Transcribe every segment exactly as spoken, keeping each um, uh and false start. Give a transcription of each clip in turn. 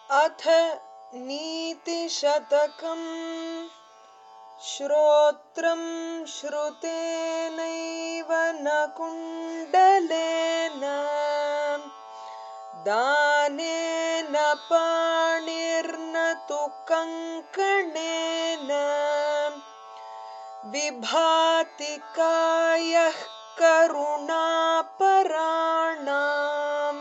अथ नीतिशतकम् श्रोत्रं श्रुतेनैव न कुण्डलेन दानेन पाणिर्न तु कङ्कणेन विभाति कायः करुणापराणाम्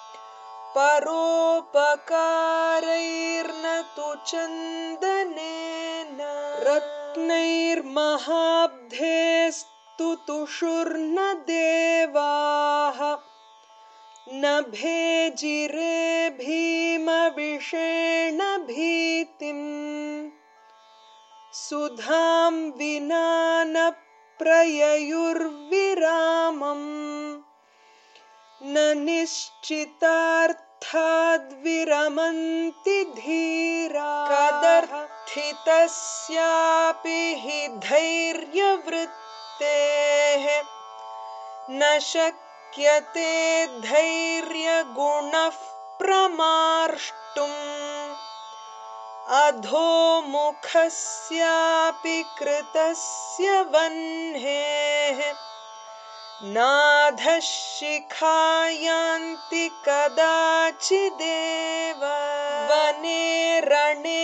परोपकारैर्न तु चन्दनेन रत्नैर्महाब्धेस्तु तुषुर्न देवाः न भेजिरे भीमविषेण भीतिम् सुधां विना न प्रययुर्विरामम् न निश्चितार्थाद्विरमन्ति धीरा कदर्थितस्यापि हि धैर्यवृत्तेः न शक्यते धैर्यगुणः प्रमार्ष्टुम् अधोमुखस्यापि कृतस्य वह्नेः नाधशिखायान्ति कदाचिदेव वने रणे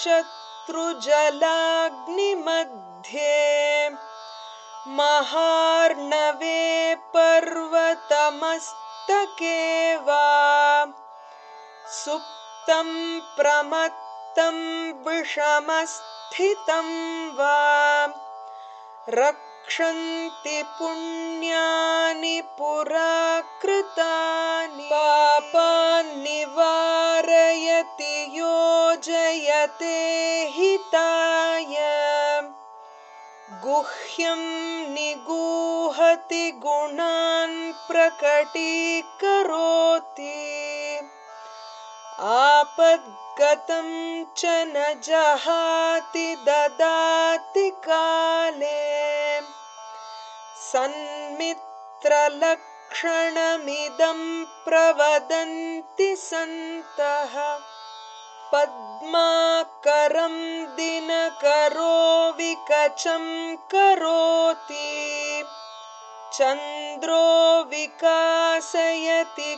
शत्रुजलाग्निमध्ये महार्णवे पर्वतमस्तके वा सुप्तं प्रमत्तं विषमस्थितं वा रक्षन्ति पुण्यानि पुरा कृतानि पापान्नि वारयति योजयते हिताय गुह्यं निगूहति गुणान् प्रकटीकरोति आपद्गतं च न जहाति ददाति काले सन्मित्रलक्षणमिदं प्रवदन्ति सन्तः पद्माकरं दिनकरो विकचं करोति चन्द्रो विकासयति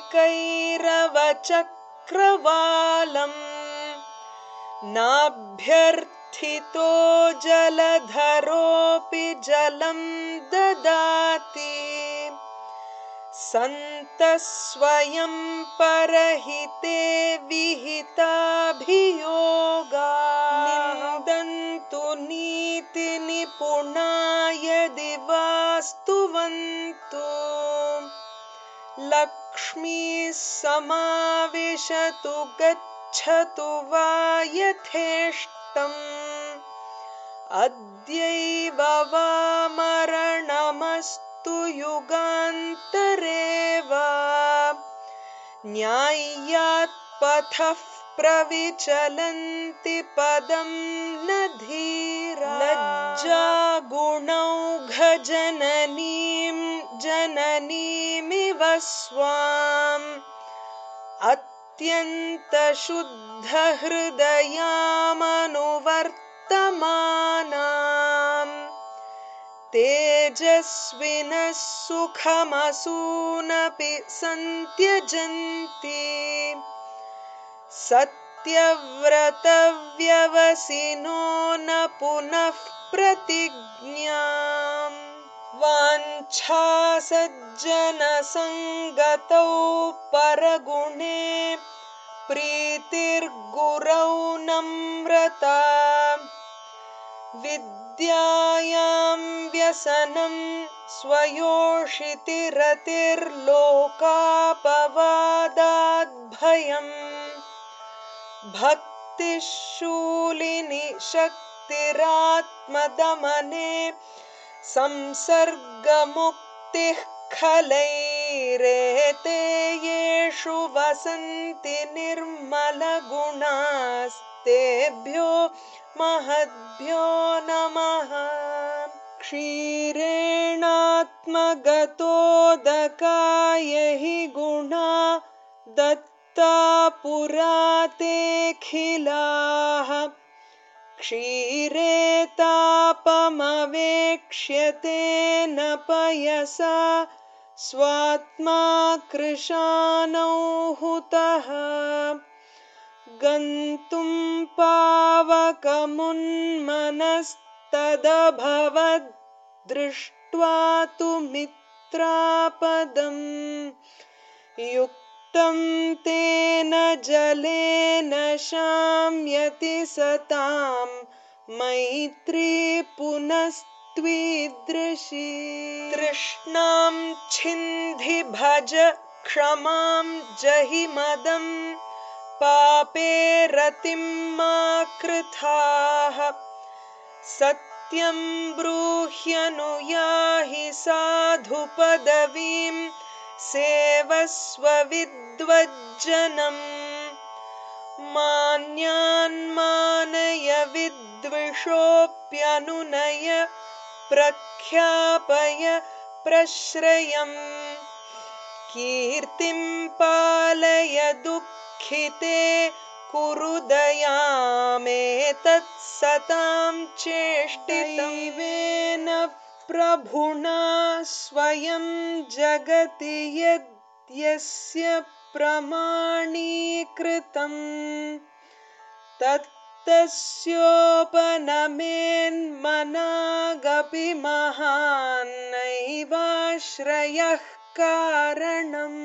कैरवचक्रवालम् नाभ्यर्थितो जलधरोऽपि जलं ददाति सन्तः स्वयं परहिते विहिताभियोगाः निन्दन्तु नीतिनिपुणा यदि वास्तुवन्तु लक्ष्मीः समाविशतु गच्छतु वा यथेष्टम् अद्यैव वा मरणमस्तु युगान्तरे वा न्याय्यात् पथः प्रविचलन्ति पदं न धीरा लज्जागुणौघजननीं जननीमिव स्वाम् अत्यन्तशुद्धहृदयामनुवर्तमानाम् तेजस्विनः सुखमसूनपि सन्त्यजन्ति सत्यव्रतव्यवसिनो न पुनः प्रतिज्ञाम् वाञ्छासज्जनसङ्गतौ परगुणे प्रीतिर्गुरौ नम्रता विद्यायां व्यसनं स्वयोषितिरतिर्लोकापवादाद्भयम् भक्तिः शूलिनी शक्तिरात्मदमने संसर्गमुक्तिः खलैरेते येषु वसन्ति निर्मलगुणास्तेभ्यो महद्भ्यो नमः क्षीरेणात्मगतोदकाय हि गुणा दत्त युक्ता पुरा तेऽखिलाः क्षीरे तापमवेक्ष्य तेन पयसा स्वात्मा कृशानौ हुतः गन्तुं पावकमुन्मनस्तदभवद् दृष्ट्वा तु मित्रापदम् युक्तं तेन जलेन शाम्यति सतां मैत्री पुनस्त्वीदृशी तृष्णां छिन्धि भज क्षमां जहि मदं पापे रतिं मा कृथाः सत्यं ब्रूह्यनुयाहि साधु पदवीं सेवस्व विद्वज्जनम् मान्यान्मानय विद्विषोऽप्यनुनय प्रख्यापय प्रश्रयम् कीर्तिं पालय दुःखिते कुरु दयामेतत् सतां चेष्टितैवेन प्रभुना स्वयं जगति यद्यस्य प्रमाणीकृतम् तत्तस्योपनमेन्मनागपि महान् नैवाश्रयः कारणम्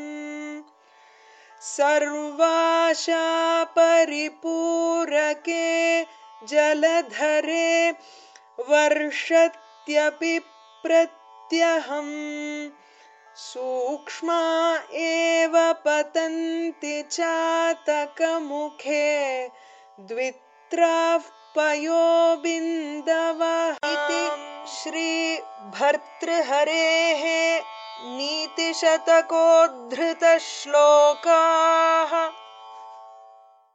सर्वाशा परिपूरके जलधरे वर्षत्यपि प्रत्यहम् सूक्ष्मा एव पतन्ति चातकमुखे द्वित्राः पयोबिन्दवः इति श्रीभर्तृहरेः नीतिशतकोद्धृतश्लोकाः।